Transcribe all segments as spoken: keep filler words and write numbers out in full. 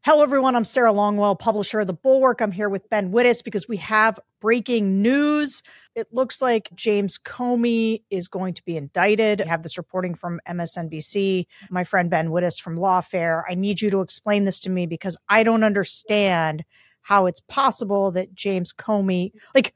Hello, everyone. I'm Sarah Longwell, publisher of The Bulwark. I'm here with Ben Wittes because we have breaking news. It looks like James Comey is going to be indicted. I have this reporting from M S N B C. My friend Ben Wittes from Lawfare. I need you to explain this to me because I don't understand how it's possible that James Comey, like,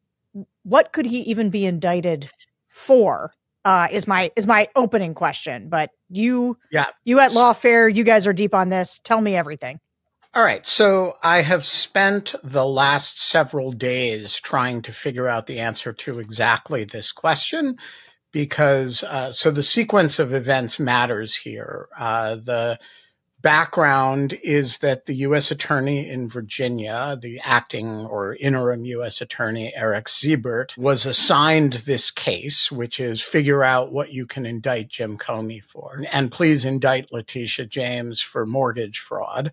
what could he even be indicted for? Uh, is my is my opening question. But you, yeah, you at Lawfare, you guys are deep on this. Tell me everything. All right. So I have spent the last several days trying to figure out the answer to exactly this question because uh, so the sequence of events matters here. Uh, the background is that the U S attorney in Virginia, the acting or interim U S attorney, Eric Siebert, was assigned this case, which is figure out what you can indict Jim Comey for. And please indict Letitia James for mortgage fraud.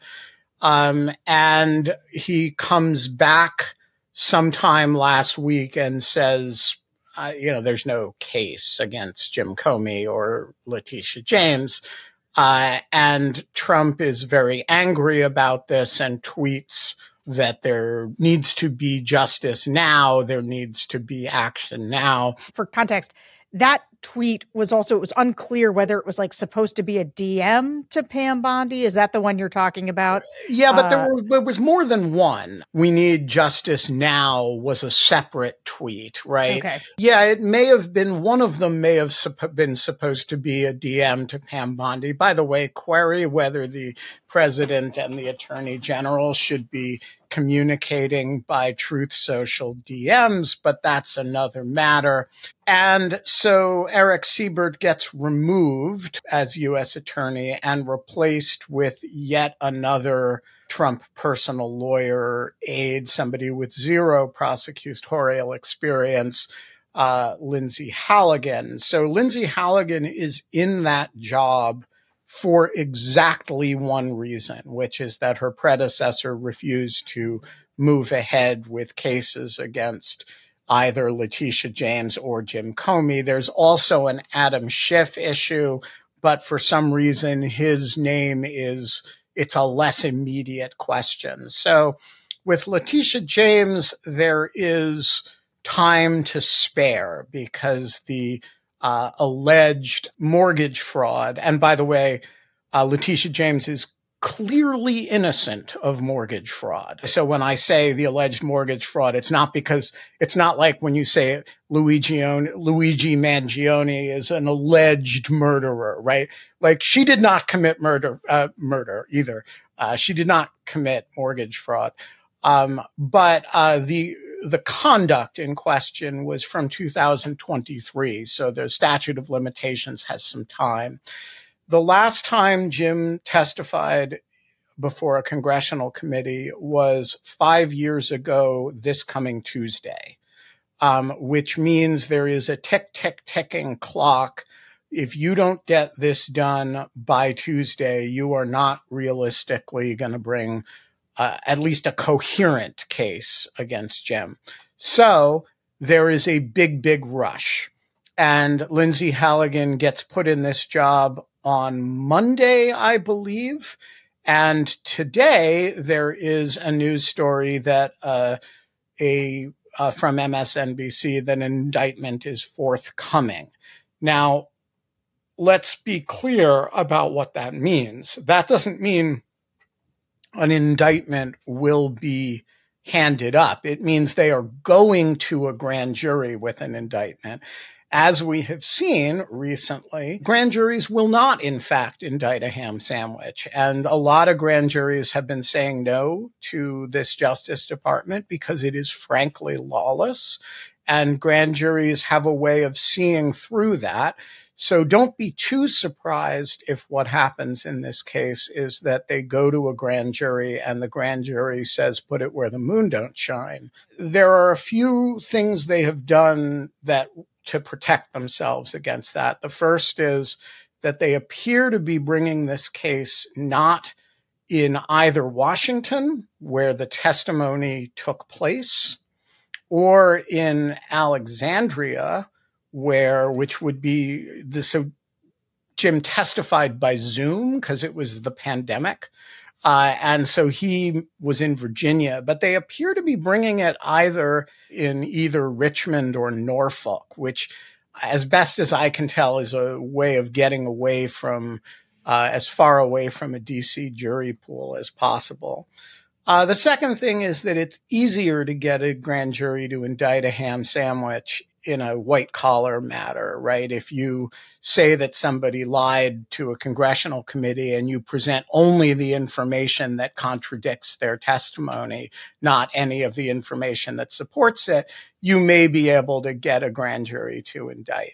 Um, and he comes back sometime last week and says, uh, you know, there's no case against Jim Comey or Letitia James. Uh, and Trump is very angry about this and tweets that there needs to be justice now. There needs to be action now. For context, that tweet was also, it was unclear whether it was like supposed to be a D M to Pam Bondi. Is that the one you're talking about? Yeah, but uh, there, were, there was more than one. We need justice now was a separate tweet, right? Okay. Yeah, it may have been, one of them may have supp- been supposed to be a D M to Pam Bondi. By the way, query whether the president and the attorney general should be communicating by Truth Social D Ms, but that's another matter. And so Eric Siebert gets removed as U S attorney and replaced with yet another Trump personal lawyer aide, somebody with zero prosecutorial experience, uh, Lindsay Halligan. So Lindsay Halligan is in that job for exactly one reason, which is that her predecessor refused to move ahead with cases against either Letitia James or Jim Comey. There's also an Adam Schiff issue, but for some reason his name is, it's a less immediate question. So with Letitia James, there is time to spare because the Uh, alleged mortgage fraud. And by the way, uh, Letitia James is clearly innocent of mortgage fraud. So when I say the alleged mortgage fraud, it's not because it's not like when you say Luigi, Luigi Mangione is an alleged murderer, right? Like she did not commit murder, uh, murder either. Uh, she did not commit mortgage fraud. Um, but, uh, the, The conduct in question was from two thousand twenty-three, so the statute of limitations has some time. The last time Jim testified before a congressional committee was five years ago this coming Tuesday, um, which means there is a tick, tick, ticking clock. If you don't get this done by Tuesday, you are not realistically going to bring Uh, at least a coherent case against Jim. So there is a big, big rush. And Lindsay Halligan gets put in this job on Monday, I believe. And today there is a news story that uh, a uh, from M S N B C that an indictment is forthcoming. Now, let's be clear about what that means. That doesn't mean an indictment will be handed up. It means they are going to a grand jury with an indictment. As we have seen recently, grand juries will not, in fact, indict a ham sandwich. And a lot of grand juries have been saying no to this Justice Department because it is frankly lawless. And grand juries have a way of seeing through that. So don't be too surprised if what happens in this case is that they go to a grand jury and the grand jury says, put it where the moon don't shine. There are a few things they have done that to protect themselves against that. The first is that they appear to be bringing this case not in either Washington, where the testimony took place, or in Alexandria, where, which would be the, so Jim testified by Zoom because it was the pandemic. Uh, and so he was in Virginia, but they appear to be bringing it either in either Richmond or Norfolk, which, as best as I can tell, is a way of getting away from, uh, as far away from a D C jury pool as possible. Uh, the second thing is that it's easier to get a grand jury to indict a ham sandwich in a white collar matter, right? If you say that somebody lied to a congressional committee and you present only the information that contradicts their testimony, not any of the information that supports it, you may be able to get a grand jury to indict.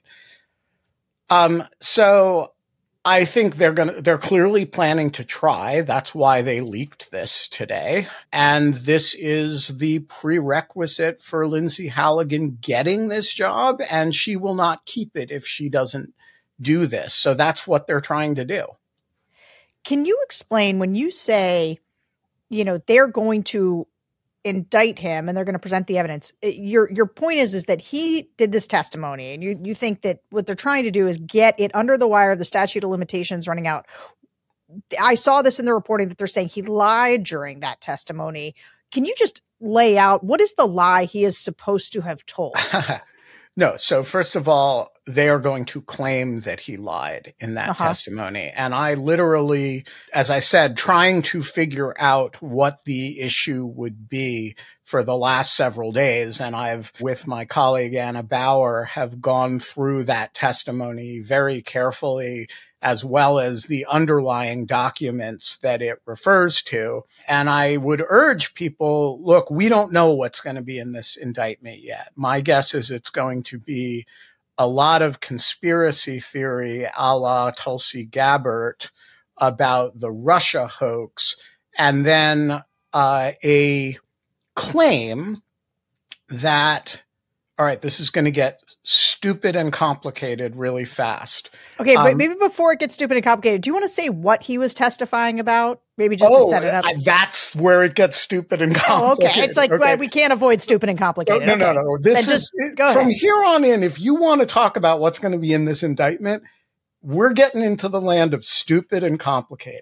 Um, so I think they're going to, they're clearly planning to try. That's why they leaked this today. And this is the prerequisite for Lindsay Halligan getting this job, and she will not keep it if she doesn't do this. So that's what they're trying to do. Can you explain when you say, you know, they're going to indict him and they're going to present the evidence? Your your point is is that he did this testimony, and you you think that what they're trying to do is get it under the wire of the statute of limitations running out. I saw this in the reporting that they're saying he lied during that testimony. Can you just lay out what is the lie he is supposed to have told? No. So first of all, they are going to claim that he lied in that uh-huh. testimony. And I literally, as I said, trying to figure out what the issue would be for the last several days. And I've, with my colleague Anna Bauer, have gone through that testimony very carefully, as well as the underlying documents that it refers to. And I would urge people, look, we don't know what's going to be in this indictment yet. My guess is it's going to be a lot of conspiracy theory a la Tulsi Gabbard about the Russia hoax, and then uh, a claim that, all right, this is going to get stupid and complicated really fast. Okay, but um, maybe before it gets stupid and complicated, do you want to say what he was testifying about? Maybe just oh, to set it up. I, that's where it gets stupid and complicated. Oh, okay, it's like, okay. Well, we can't avoid stupid and complicated. No, okay. no, no, no. This then is just, go from ahead. here on in. If you want to talk about what's going to be in this indictment, we're getting into the land of stupid and complicated.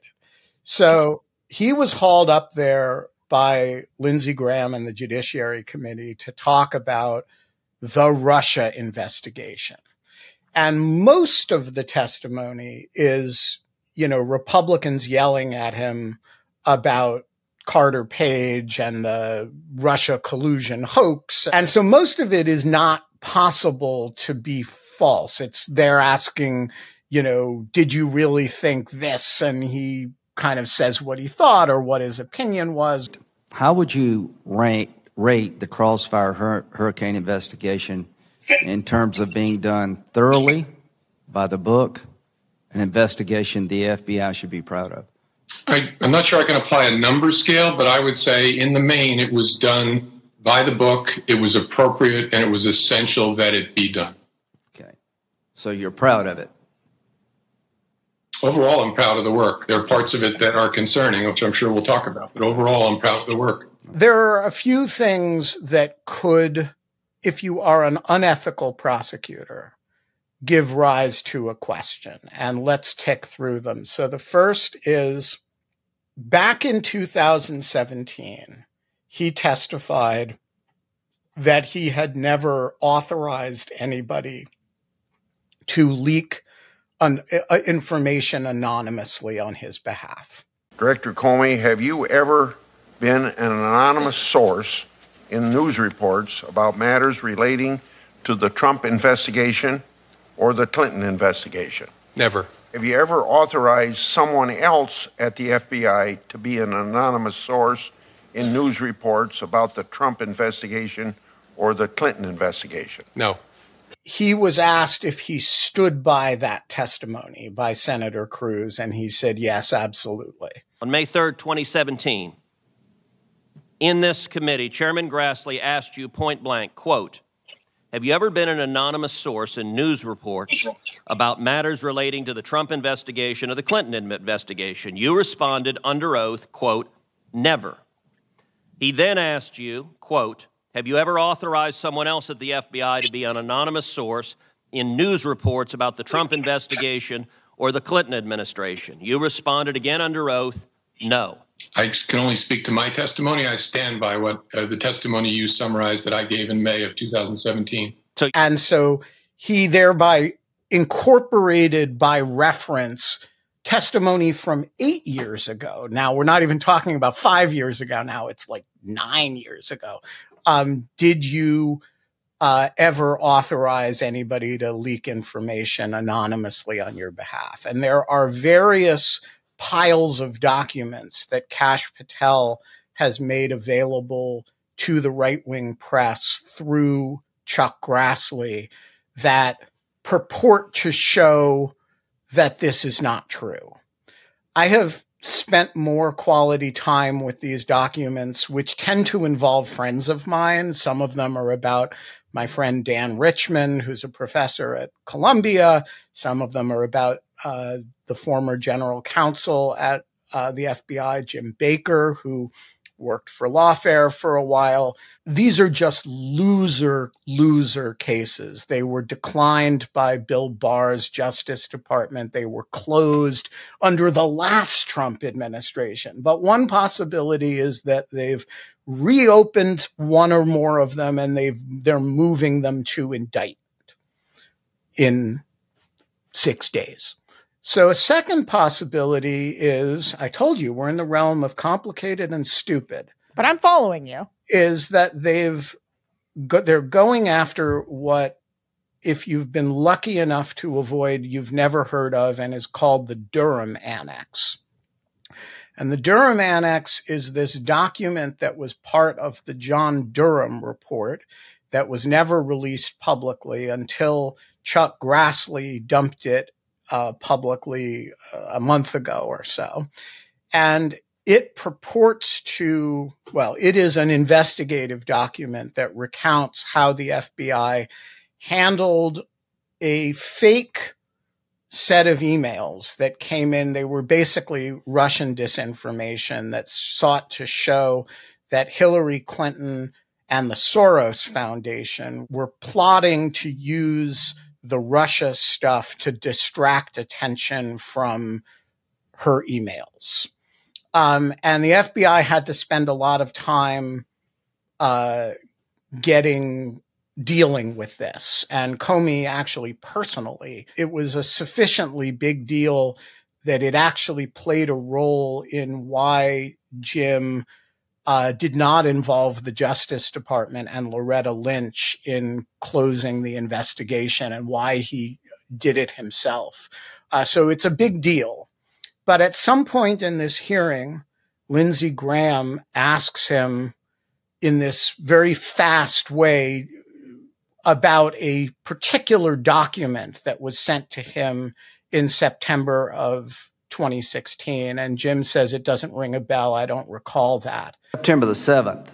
So he was hauled up there by Lindsey Graham and the Judiciary Committee to talk about the Russia investigation. And most of the testimony is, you know, Republicans yelling at him about Carter Page and the Russia collusion hoax. And so most of it is not possible to be false. It's they're asking, you know, did you really think this? And he kind of says what he thought or what his opinion was. How would you rank, rate the Crossfire hur- Hurricane investigation in terms of being done thoroughly, by the book, an investigation the F B I should be proud of? I, I'm not sure I can apply a number scale, but I would say in the main it was done by the book, it was appropriate, and it was essential that it be done. Okay. So you're proud of it? Overall, I'm proud of the work. There are parts of it that are concerning, which I'm sure we'll talk about, but overall, I'm proud of the work. There are a few things that could, if you are an unethical prosecutor, give rise to a question. And let's tick through them. So the first is, back in two thousand seventeen, he testified that he had never authorized anybody to leak an, uh, information anonymously on his behalf. Director Comey, have you ever been an anonymous source in news reports about matters relating to the Trump investigation or the Clinton investigation? Never. Have you ever authorized someone else at the F B I to be an anonymous source in news reports about the Trump investigation or the Clinton investigation? No. He was asked if he stood by that testimony by Senator Cruz, and he said, yes, absolutely. On May third, twenty seventeen, in this committee, Chairman Grassley asked you point blank, quote, have you ever been an anonymous source in news reports about matters relating to the Trump investigation or the Clinton investigation? You responded under oath, quote, never. He then asked you, quote, have you ever authorized someone else at the F B I to be an anonymous source in news reports about the Trump investigation or the Clinton administration? You responded again under oath, no. I can only speak to my testimony. I stand by what uh, the testimony you summarized that I gave in May of two thousand seventeen. So, and so he thereby incorporated by reference testimony from eight years ago. Now, we're not even talking about five years ago. Now it's like nine years ago. Um, did you uh, ever authorize anybody to leak information anonymously on your behalf? And there are various piles of documents that Kash Patel has made available to the right-wing press through Chuck Grassley that purport to show that this is not true. I have spent more quality time with these documents, which tend to involve friends of mine. Some of them are about my friend Dan Richman, who's a professor at Columbia. Some of them are about uh, the former general counsel at uh, the F B I, Jim Baker, who worked for Lawfare for a while. These are just loser, loser cases. They were declined by Bill Barr's Justice Department. They were closed under the last Trump administration. But one possibility is that they've reopened one or more of them and they've, they're moving them to indictment in six days. So a second possibility is, I told you, we're in the realm of complicated and stupid. But I'm following you. Is that they've go, they're going after what, if you've been lucky enough to avoid, you've never heard of, and is called the Durham Annex. And the Durham Annex is this document that was part of the John Durham report that was never released publicly until Chuck Grassley dumped it Uh, publicly uh, a month ago or so. And it purports to, well, it is an investigative document that recounts how the F B I handled a fake set of emails that came in. They were basically Russian disinformation that sought to show that Hillary Clinton and the Soros Foundation were plotting to use the Russia stuff to distract attention from her emails. Um, and the F B I had to spend a lot of time uh, getting, dealing with this. And Comey actually personally, it was a sufficiently big deal that it actually played a role in why Jim Uh, did not involve the Justice Department and Loretta Lynch in closing the investigation, and why he did it himself. Uh, so it's a big deal. But at some point in this hearing, Lindsey Graham asks him in this very fast way about a particular document that was sent to him in September of twenty sixteen. And Jim says, it doesn't ring a bell. I don't recall that. September the seventh,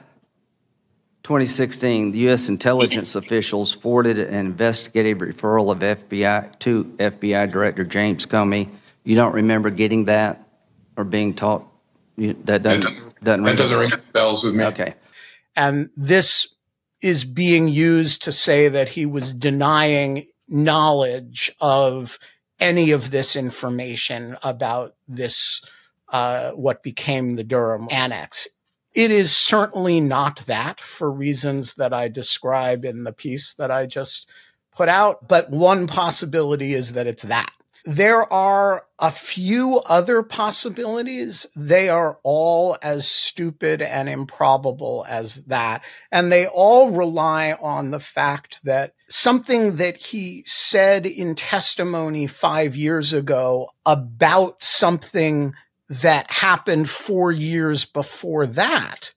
twenty sixteen, the U S intelligence officials forwarded an investigative referral of F B I to F B I Director James Comey. You don't remember getting that or being taught? You, that doesn't, that doesn't, doesn't ring, that doesn't ring bells with me. Okay. And this is being used to say that he was denying knowledge of any of this information about this, uh, what became the Durham Annex. It is certainly not that, for reasons that I describe in the piece that I just put out. But one possibility is that it's that. There are a few other possibilities. They are all as stupid and improbable as that. And they all rely on the fact that something that he said in testimony five years ago about something that happened four years before that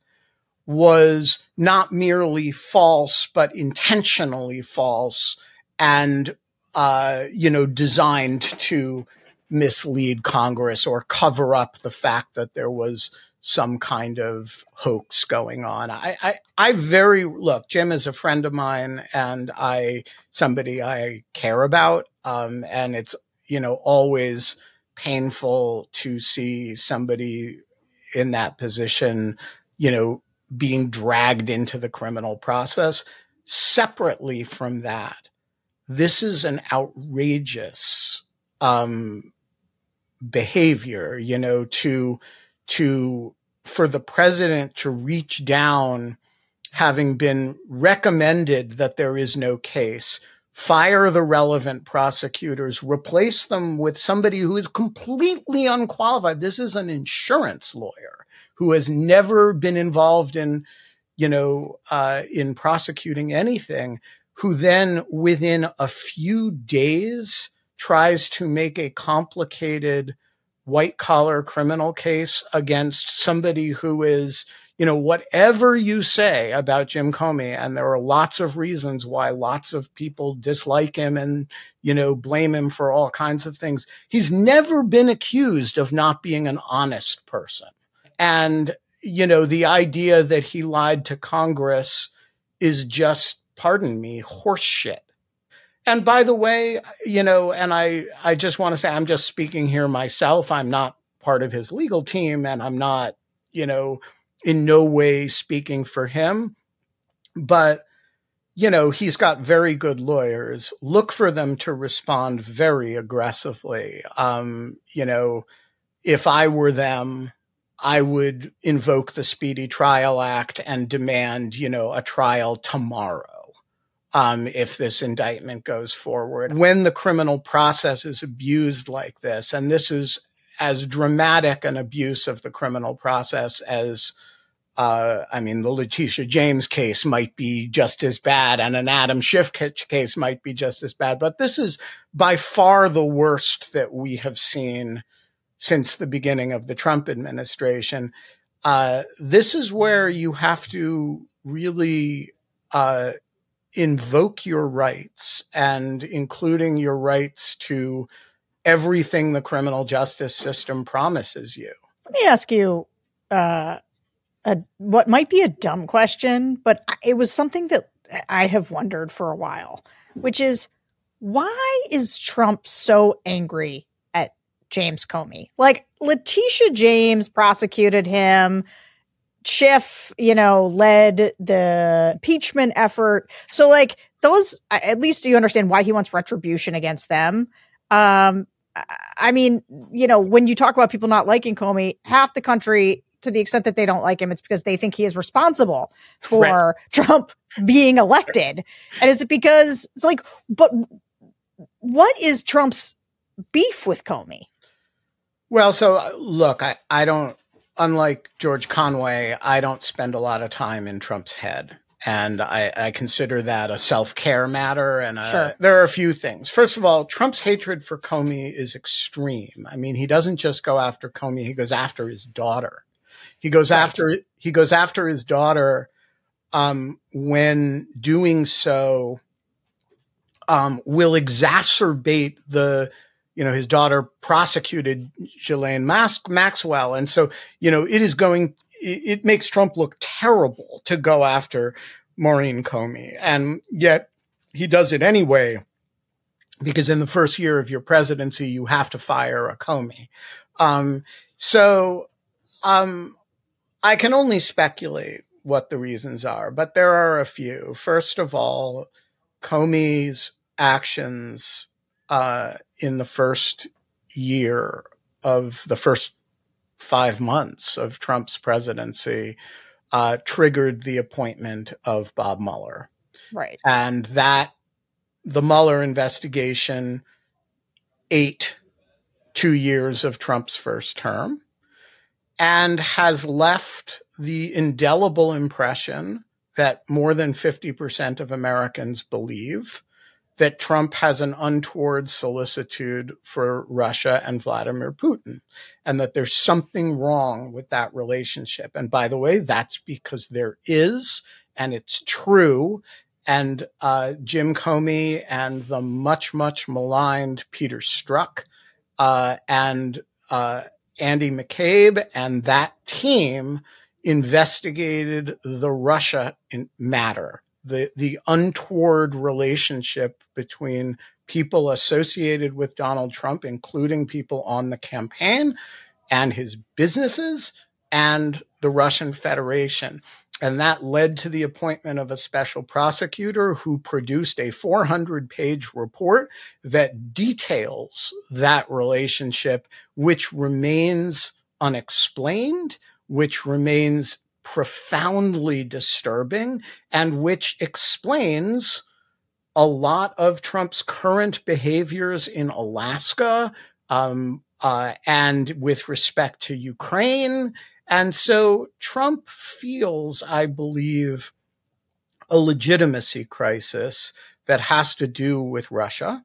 was not merely false, but intentionally false and, uh, you know, designed to mislead Congress or cover up the fact that there was some kind of hoax going on. I, I, I very, look, Jim is a friend of mine and I, somebody I care about. Um, and it's, you know, always painful to see somebody in that position, you know, being dragged into the criminal process. Separately from that, this is an outrageous um, behavior, you know, to to for the president to reach down, having been recommended that there is no case, fire the relevant prosecutors, replace them with somebody who is completely unqualified. This is an insurance lawyer who has never been involved in, you know, uh, in prosecuting anything, who then within a few days tries to make a complicated white collar criminal case against somebody who is, you know, whatever you say about Jim Comey, and there are lots of reasons why lots of people dislike him and, you know, blame him for all kinds of things. He's never been accused of not being an honest person. And, you know, the idea that he lied to Congress is just, pardon me, horseshit. And by the way, you know, and I, I just want to say, I'm just speaking here myself. I'm not part of his legal team, and I'm not, you know, in no way speaking for him. But, you know, he's got very good lawyers. Look for them to respond very aggressively. Um, you know, if I were them, I would invoke the Speedy Trial Act and demand, you know, a trial tomorrow. Um, if this indictment goes forward. When the criminal process is abused like this, and this is as dramatic an abuse of the criminal process as, uh, I mean, the Letitia James case might be just as bad, and an Adam Schiff case might be just as bad, but this is by far the worst that we have seen since the beginning of the Trump administration. Uh, this is where you have to really, uh, invoke your rights, and including your rights to everything the criminal justice system promises you. Let me ask you uh, a, what might be a dumb question, but it was something that I have wondered for a while, which is, why is Trump so angry at James Comey? Like, Letitia James prosecuted him. Schiff, you know, led the impeachment effort. So, like, those, at least you understand why he wants retribution against them. Um, I mean, you know, when you talk about people not liking Comey, half the country, to the extent that they don't like him, it's because they think he is responsible for right. Trump being elected. And is it because it's like, but what is Trump's beef with Comey? Well, so look, I, I don't, unlike George Conway, I don't spend a lot of time in Trump's head. And I, I consider that a self-care matter. And a, sure. There are a few things. First of all, Trump's hatred for Comey is extreme. I mean, he doesn't just go after Comey. He goes after his daughter. He goes right. after he goes after his daughter um, when doing so um, will exacerbate the You know, his daughter prosecuted Ghislaine Mas- Maxwell. And so, you know, it is going, it, it makes Trump look terrible to go after Maureen Comey. And yet he does it anyway, because in the first year of your presidency, you have to fire a Comey. Um, so um, I can only speculate what the reasons are, but there are a few. First of all, Comey's actions Uh, in the first year of the first five months of Trump's presidency, uh, triggered the appointment of Bob Mueller. Right. And that the Mueller investigation ate two years of Trump's first term and has left the indelible impression that more than fifty percent of Americans believe that Trump has an untoward solicitude for Russia and Vladimir Putin, and that there's something wrong with that relationship. And by the way, that's because there is, and it's true. And uh, Jim Comey and the much, much maligned Peter Strzok uh, and uh, Andy McCabe and that team investigated the Russia in- matter. The, the untoward relationship between people associated with Donald Trump, including people on the campaign and his businesses, and the Russian Federation. And that led to the appointment of a special prosecutor who produced a four hundred page report that details that relationship, which remains unexplained, which remains profoundly disturbing and which explains a lot of Trump's current behaviors in Alaska, um, uh, and with respect to Ukraine. And so Trump feels, I believe, a legitimacy crisis that has to do with Russia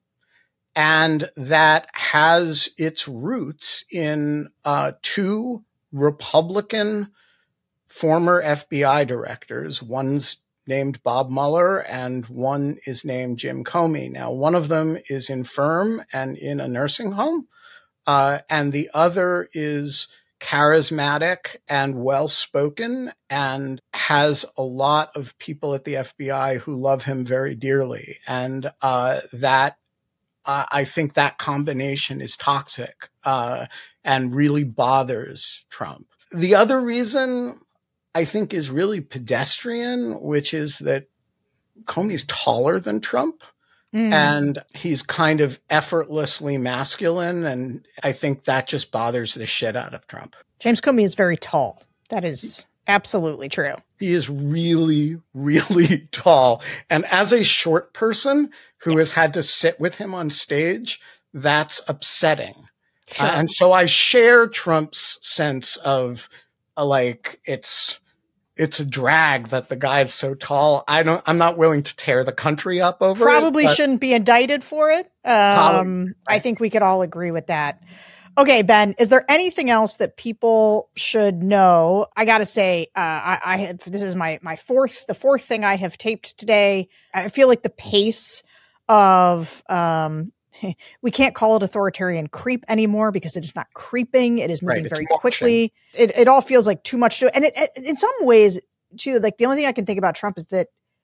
and that has its roots in uh, two Republican former F B I directors. One's named Bob Mueller and one is named Jim Comey. Now, one of them is infirm and in a nursing home, uh, and the other is charismatic and well-spoken and has a lot of people at the F B I who love him very dearly. And uh, that uh, I think that combination is toxic uh, and really bothers Trump. The other reason I think is really pedestrian, which is that Comey's taller than Trump. Mm. And he's kind of effortlessly masculine. And I think that just bothers the shit out of Trump. James Comey is very tall. That is absolutely true. He is really, really tall. And as a short person who yeah. has had to sit with him on stage, that's upsetting. Sure. Uh, and so I share Trump's sense of uh, like, it's, it's a drag that the guy's so tall. I don't, I'm not willing to tear the country up over Probably it. Probably shouldn't be indicted for it. Um, I think we could all agree with that. Okay, Ben, is there anything else that people should know? I got to say, uh, I, I had, this is my, my fourth, the fourth thing I have taped today. I feel like the pace of, um, we can't call it authoritarian creep anymore because it is not creeping. It is moving right, very marching. quickly. It it all feels like too much to, and it, it, in some ways too, like the only thing I can think about Trump is that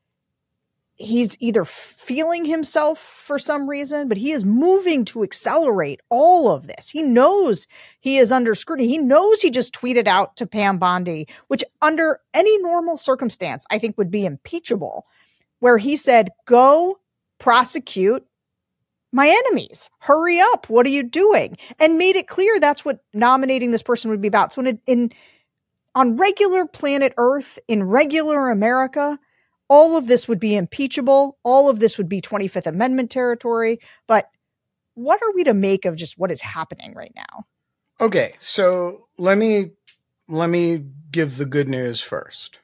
he's either feeling himself for some reason, but he is moving to accelerate all of this. He knows he is under scrutiny. He knows he just tweeted out to Pam Bondi, which under any normal circumstance, I think would be impeachable, where he said, go prosecute my enemies. Hurry up. What are you doing? And made it clear that's what nominating this person would be about. So in, in on regular planet Earth, in regular America, all of this would be impeachable. All of this would be twenty-fifth Amendment territory. But what are we to make of just what is happening right now? Okay, so let me let me give the good news first.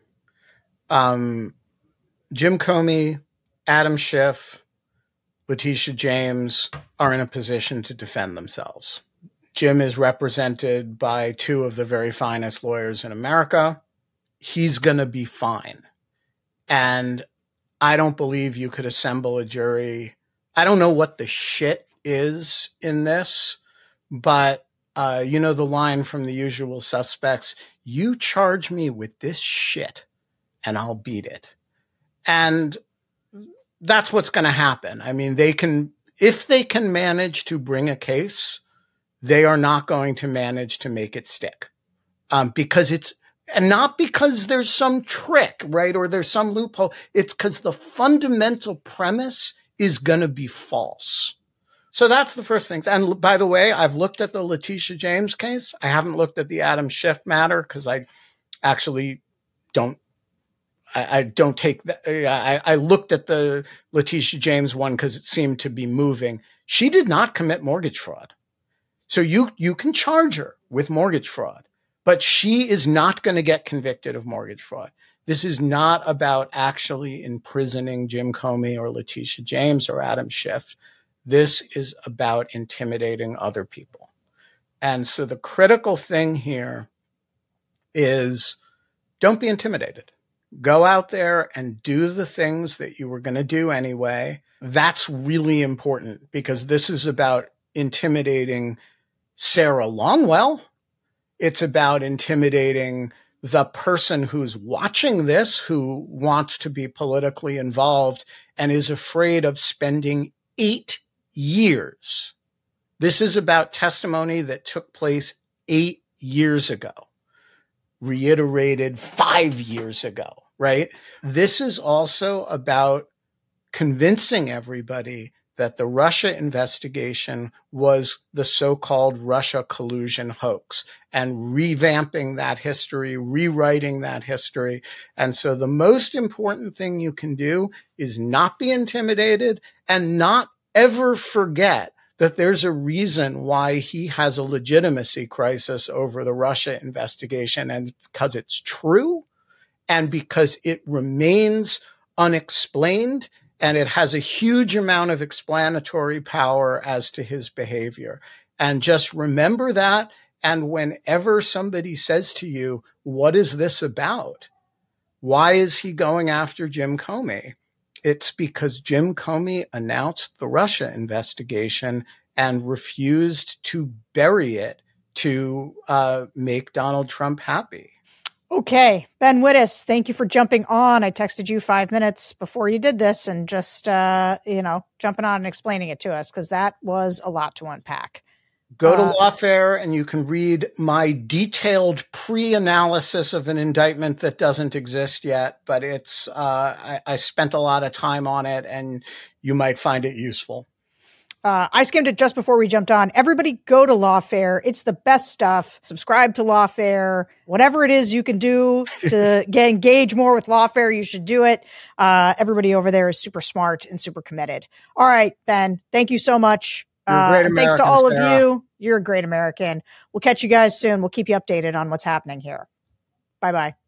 Um, Jim Comey, Adam Schiff, Letitia James are in a position to defend themselves. Jim is represented by two of the very finest lawyers in America. He's going to be fine. And I don't believe you could assemble a jury. I don't know what the shit is in this, but uh, you know the line from The Usual Suspects, you charge me with this shit and I'll beat it. And that's what's going to happen. I mean, they can, if they can manage to bring a case, they are not going to manage to make it stick. Um, because it's, and not because there's some trick, right? Or there's some loophole. It's because the fundamental premise is going to be false. So that's the first thing. And by the way, I've looked at the Letitia James case. I haven't looked at the Adam Schiff matter because I actually don't I, I don't take that. I, I looked at the Letitia James one because it seemed to be moving. She did not commit mortgage fraud. So you, you can charge her with mortgage fraud, but she is not going to get convicted of mortgage fraud. This is not about actually imprisoning Jim Comey or Letitia James or Adam Schiff. This is about intimidating other people. And so the critical thing here is don't be intimidated. Go out there and do the things that you were going to do anyway. That's really important because this is about intimidating Sarah Longwell. It's about intimidating the person who's watching this, who wants to be politically involved and is afraid of spending eight years. This is about testimony that took place eight years ago, reiterated five years ago, right? This is also about convincing everybody that the Russia investigation was the so-called Russia collusion hoax, and revamping that history, rewriting that history. And so the most important thing you can do is not be intimidated and not ever forget that there's a reason why he has a legitimacy crisis over the Russia investigation, and because it's true and because it remains unexplained, and it has a huge amount of explanatory power as to his behavior. And just remember that. And whenever somebody says to you, what is this about? Why is he going after Jim Comey? It's because Jim Comey announced the Russia investigation and refused to bury it to uh, make Donald Trump happy. Okay, Ben Wittes, thank you for jumping on. I texted you five minutes before you did this and just, uh, you know, jumping on and explaining it to us, because that was a lot to unpack. Go to uh, Lawfare and you can read my detailed pre-analysis of an indictment that doesn't exist yet, but it's uh, I, I spent a lot of time on it, and you might find it useful. Uh, I skimmed it just before we jumped on. Everybody go to Lawfare. It's the best stuff. Subscribe to Lawfare. Whatever it is you can do to get engage more with Lawfare, you should do it. Uh, everybody over there is super smart and super committed. All right, Ben, thank you so much. You're a Uh, great and thanks to American, all Sarah. of you. You're a great American. We'll catch you guys soon. We'll keep you updated on what's happening here. Bye-bye.